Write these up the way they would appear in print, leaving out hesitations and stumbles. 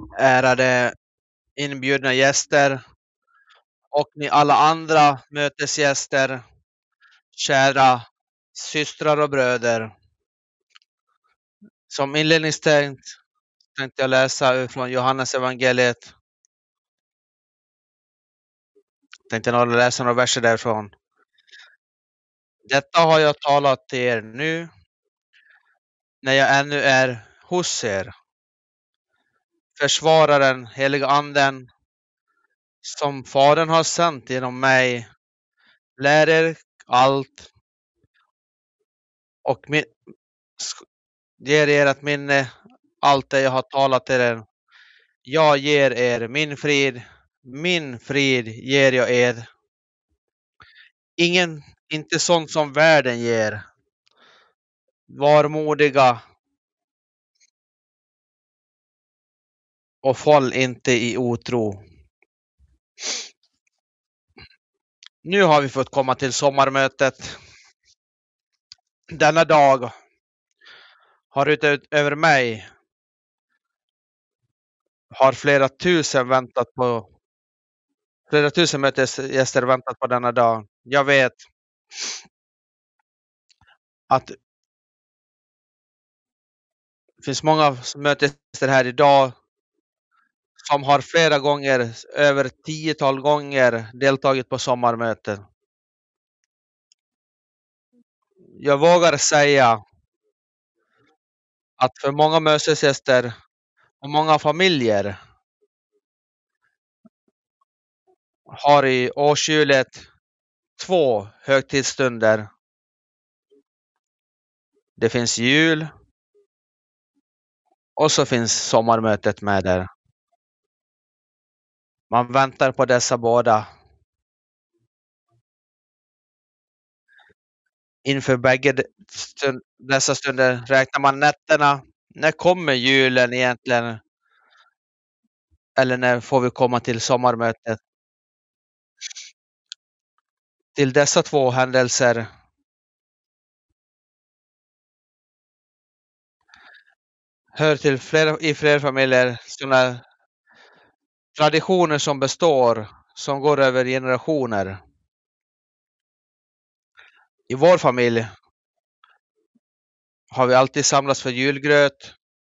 ärade inbjudna gäster och ni alla andra mötesgäster, kära systrar och bröder. Som inledningstext tänkte jag läsa från Johannes evangeliet. Tänkte jag läsa några verser därifrån. Detta har jag talat till er nu, när jag ännu är hos er. Försvararen, heliga anden, som Fadern har sänt genom mig, lär er allt och ger er ett minne allt det jag har talat till er. Jag ger er min frid ger jag er. Inte sånt som världen ger. Var modiga och fall inte i otro. Nu har vi fått komma till sommarmötet. Denna dag har utöver mig har flera tusen mötesgäster väntat på denna dag. Jag vet att det finns många mötesgäster här idag som har flera gånger, över 10-tal gånger deltagit på sommarmöten. Jag vågar säga att för många mötesgäster och många familjer har i årshjulet 2 högtidsstunder. Det finns jul och så finns sommarmötet med där. Man väntar på dessa båda. Inför bägge dessa stunder räknar man nätterna. När kommer julen egentligen? Eller när får vi komma till sommarmötet? Till dessa 2 händelser hör till flera familjer sådana traditioner som består, som går över generationer. I vår familj har vi alltid samlats för julgröt.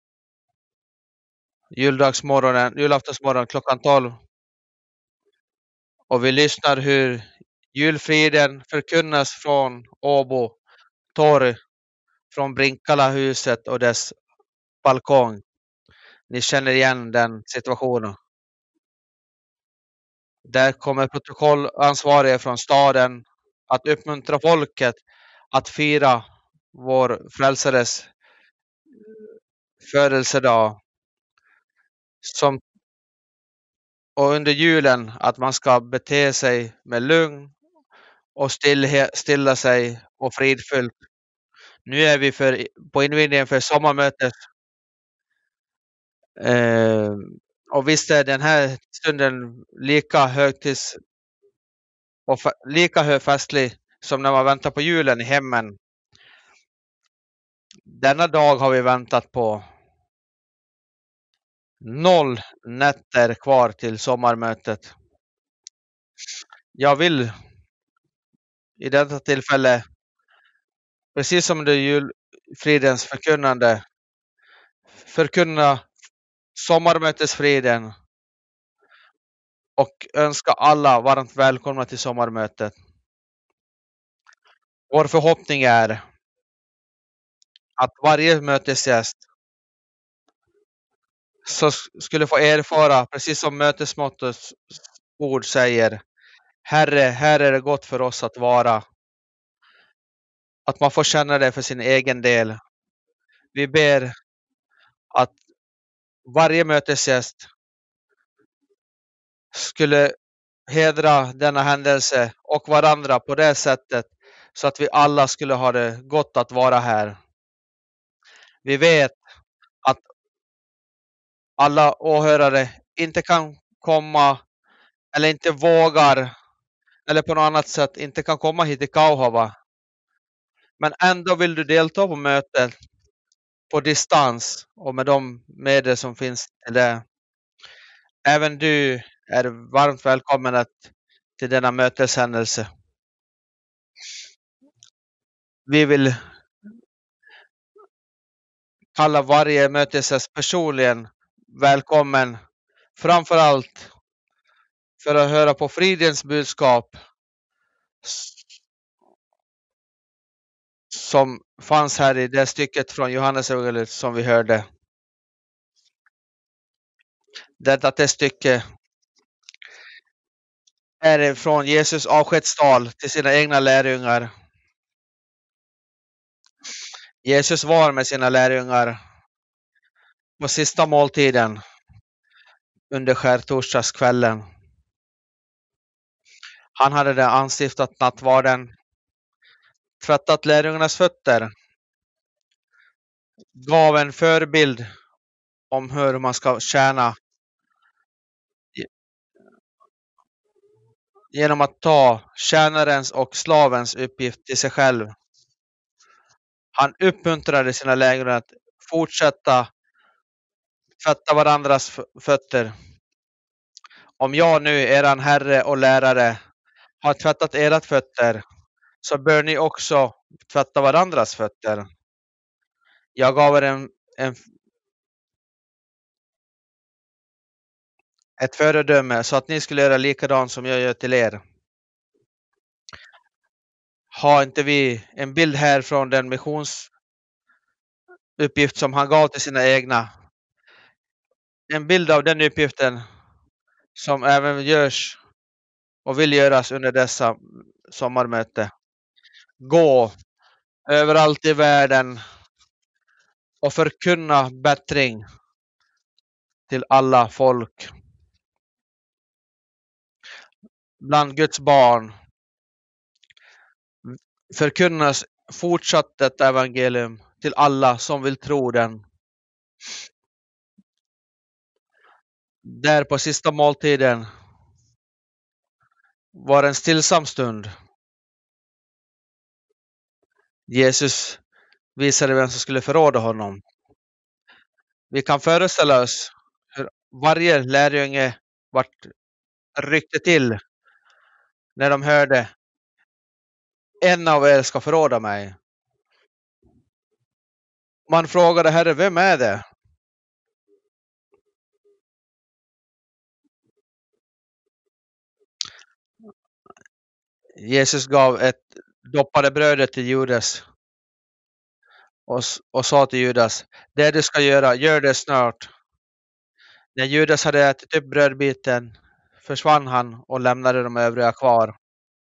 Julaftonsmorgon klockan 12. Och vi lyssnar hur julfriden förkunnas från Åbo torg, från Brinkala huset och dess balkong. Ni känner igen den situationen. Där kommer protokollansvariga från staden att uppmuntra folket att fira vår frälsares födelsedag. Och under julen att man ska bete sig med lugn och stilla sig och fridfullt. Nu är vi på invigningen för sommarmötet. Och visst är den här stunden lika lika festlig som när man väntar på julen i hemmen. Denna dag har vi väntat på 0 nätter kvar till sommarmötet. Jag vill i detta tillfälle, precis som det julfridens förkunna sommarmötesfriden och önska alla varmt välkomna till sommarmötet. Vår förhoppning är att varje mötesgäst så skulle få erfara, precis som mötesmottots ord säger, Herre, här är det gott för oss att vara. Att man får känna det för sin egen del. Vi ber att varje mötesgäst skulle hedra denna händelse och varandra på det sättet så att vi alla skulle ha det gott att vara här. Vi vet att alla åhörare inte kan komma eller inte vågar eller på något annat sätt inte kan komma hit till Kauhava. Men ändå vill du delta på mötet på distans och med de medel som finns till det. Även du är varmt välkommen till denna möteshändelse. Vi vill kalla varje mötesgäst personligen välkommen, framför allt för att höra på fridens budskap som fanns här i det stycket från Johannes evangeliet som vi hörde. Detta stycke är från Jesus avskedstal till sina egna lärjungar. Jesus var med sina lärjungar på sista måltiden under skärtorsdagskvällen. Han hade anstiftat nattvarden, tvättat lärjungarnas fötter, gav en förebild om hur man ska tjäna genom att ta tjänarens och slavens uppgift till sig själv. Han uppmuntrade sina lärjungar att fortsätta tvätta varandras fötter. Om jag nu, eran herre och lärare, har tvättat era fötter, så bör ni också tvätta varandras fötter. Jag gav er ett föredöme så att ni skulle göra likadant som jag gör till er. Har inte vi en bild här från den missionsuppgift som han gav till sina egna? En bild av den uppgiften som även görs och vill göras under dessa sommarmöte. Gå överallt i världen och förkunna bättring till alla folk. Bland Guds barn förkunnas fortsatt detta evangelium till alla som vill tro den. Där på sista måltiden var en stillsam stund. Jesus visade vem som skulle förråda honom. Vi kan föreställa oss hur varje lärjunge ryckte till när de hörde: en av er ska förråda mig. Man frågade: Herre, vem är det? Jesus gav ett doppade brödet till Judas och sa till Judas: det du ska göra, gör det snart. När Judas hade ätit upp brödbiten försvann han och lämnade de övriga kvar.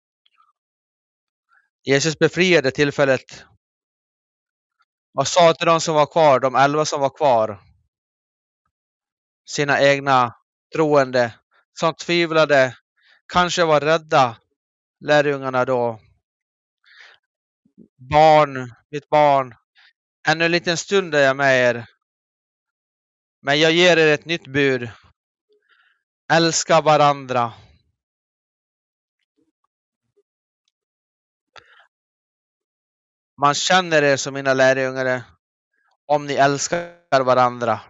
Jesus befriade tillfället och sa till de som var kvar, de 11 som var kvar, sina egna troende som tvivlade, kanske var rädda lärjungarna då: barn, mitt barn, ännu en liten stund är jag med er, men jag ger er ett nytt bud: älska varandra. Man känner er som mina lärjungar om ni älskar varandra.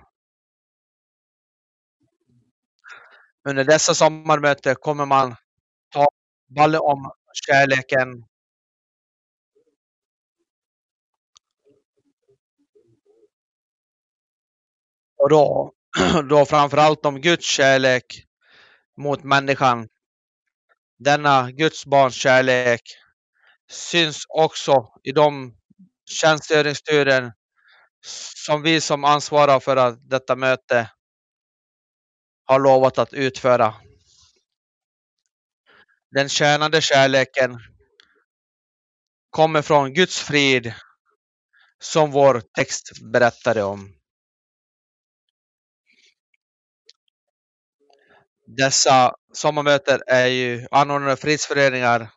Under dessa sommarmöten kommer man tala om kärleken. Och då framförallt om Guds kärlek mot människan. Denna Guds barns kärlek syns också i de tjänstgöringsturer som vi som ansvarar för detta möte har lovat att utföra. Den tjänande kärleken kommer från Guds frid som vår text berättade om. Dessa sommarmöten är ju anordnade fridsföreningar.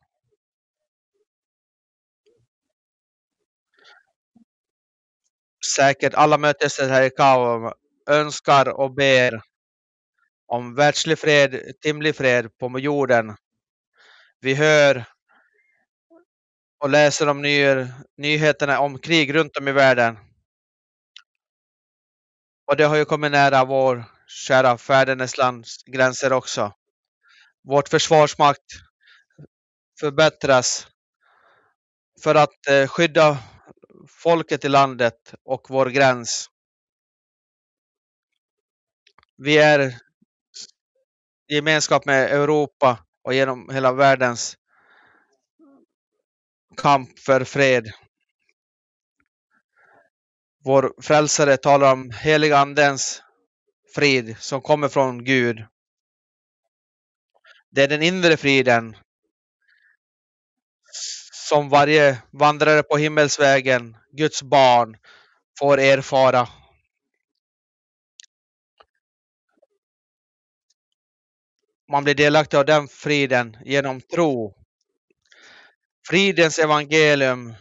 Säkert alla mötesställen här i Kauvo önskar och ber om världslig fred, timlig fred på jorden. Vi hör och läser om nyheterna om krig runt om i världen. Och det har ju kommit nära vår skära färdernes lands gränser också. Vårt försvarsmakt förbättras för att skydda folket i landet och vår gräns. Vi är i gemenskap med Europa och genom hela världens kamp för fred. Vår frälsare talar om heliga andens frid som kommer från Gud. Det är den inre friden som varje vandrare på himmelsvägen, Guds barn, får erfara. Man blir delaktig av den friden genom tro. Fridens evangelium,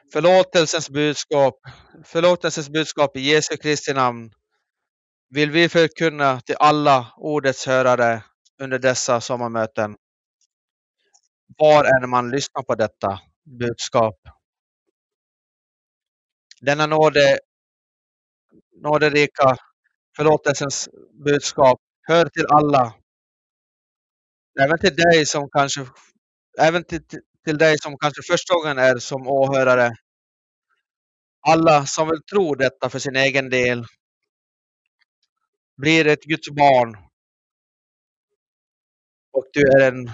förlåtelsens budskap i Jesu Kristi namn vill vi förkunna till alla ordets hörare under dessa sommarmöten. Var än man lyssnar på detta budskap. Denna nåderika förlåtelsens budskap hör till alla. Även till dig som kanske till dig som kanske första gången är som åhörare. Alla som vill tro detta för sin egen del blir ett Guds barn. Och du är en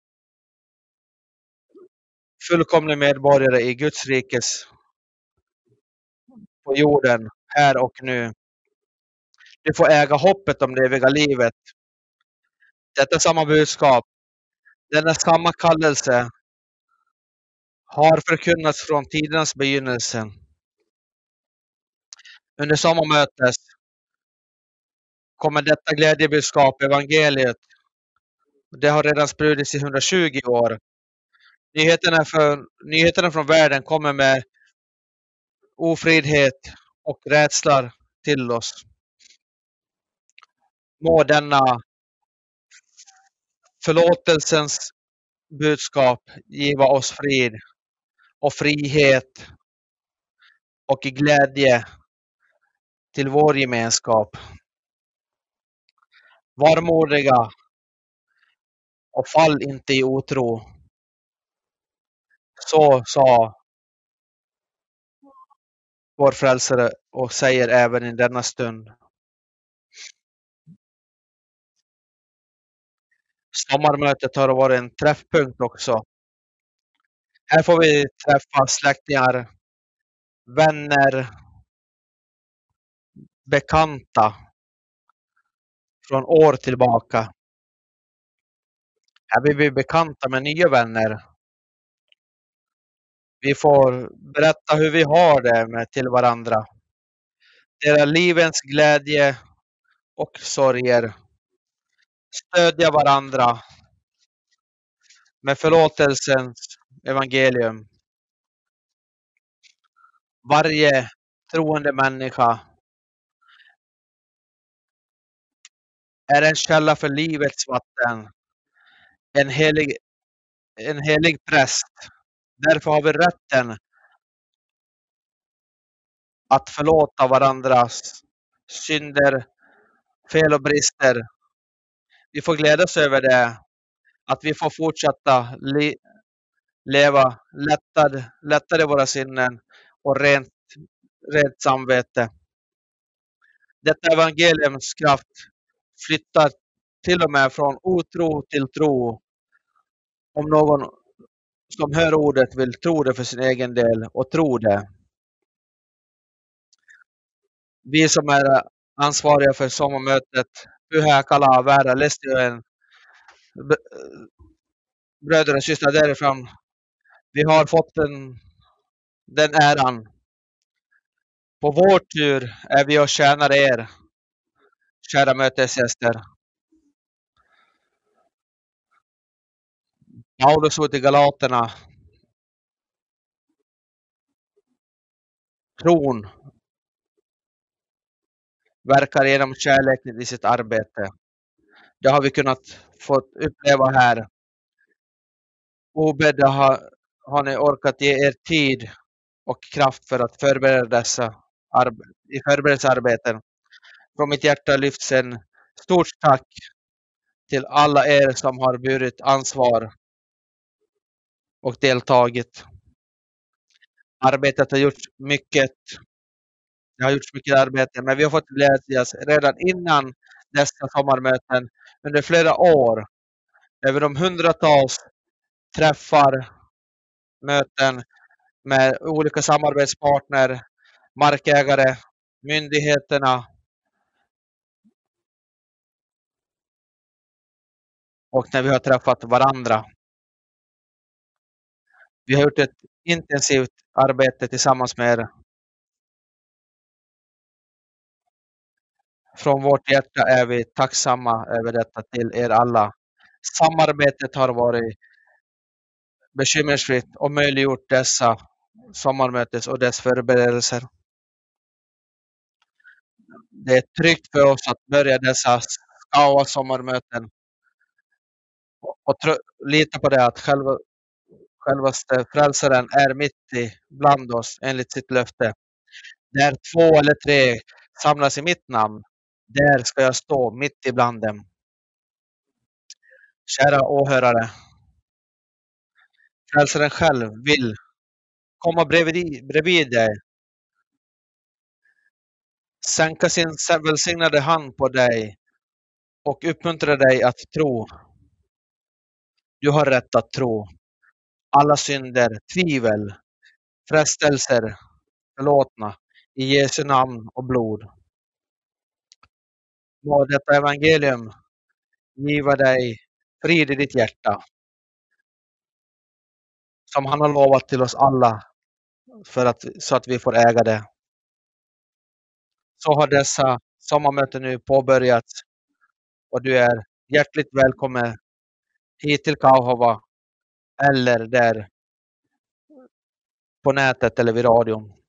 fullkomlig medborgare i Guds rikes på jorden, här och nu. Du får äga hoppet om det eviga livet. Detta samma budskap, denna samma kallelse har förkunnats från tidernas begynnelse. Under sommarmötet kommer detta glädjebudskap, evangeliet. Det har redan spridits i 120 år. Nyheterna från världen kommer med ofridhet och rädslar till oss. Må denna förlåtelsens budskap giva oss frid och frihet och glädje till vår gemenskap. Var modiga och fall inte i otro. Så sa vår frälsare och säger även i denna stund. Sommarmötet har varit en träffpunkt också. Här får vi träffa släktingar, vänner, bekanta från år tillbaka. Här blir vi bekanta med nya vänner. Vi får berätta hur vi har det med till varandra. Dela livens glädje och sorger. Stödja varandra med förlåtelsens evangelium. Varje troende människa är en källa för livets vatten. En helig präst. Därför har vi rätten att förlåta varandras synder, fel och brister. Vi får glädjas över det. Att vi får fortsätta leva lättare våra sinnen och rent samvete. Detta evangeliums kraft flyttar till och med från otro till tro. Om någon som hör ordet vill tro det för sin egen del och tro det. Vi som är ansvariga för sommarmötet, Pyhä Kala Väärä Lestioen, bröder och systrar därifrån, vi har fått den äran. På vår tur är vi och tjänar er, kära mötesgäster. Paulus ut i Galaterna. Tron verkar genom kärleken i sitt arbete. Det har vi kunnat få uppleva här. Obedda har ni orkat ge er tid och kraft för att förbereda dessa förberedelsearbeten. Från mitt hjärta lyfts en Stort tack till alla er som har burit ansvar och deltagit. Arbetet har gjort mycket. Det har gjorts mycket arbete, men vi har fått glädjas redan innan dessa sommarmöten under flera år. Över de hundratals träffar, möten med olika samarbetspartner, markägare, myndigheterna och när vi har träffat varandra. Vi har gjort ett intensivt arbete tillsammans med er. Från vårt hjärta är vi tacksamma över detta till er alla. Samarbetet har varit bekymmersfritt och möjliggjort dessa sommarmötes och dess förberedelser. Det är tryggt för oss att börja dessa sommarmöten och lita på det att självaste frälsaren är mitt i bland oss enligt sitt löfte. Där 2 eller 3 samlas i mitt namn, där ska jag stå mitt ibland dem. Kära åhörare, frälsaren själv vill komma bredvid dig, sänka sin välsignade hand på dig och uppmuntra dig att tro. Du har rätt att tro. Alla synder, tvivel, frestelser förlåtna i Jesu namn och blod. Må detta evangelium giva dig frid i ditt hjärta, som han har lovat till oss alla så att vi får äga det. Så har dessa sommarmöten nu påbörjats och du är hjärtligt välkommen hit till Kauhava eller där på nätet eller vid radion.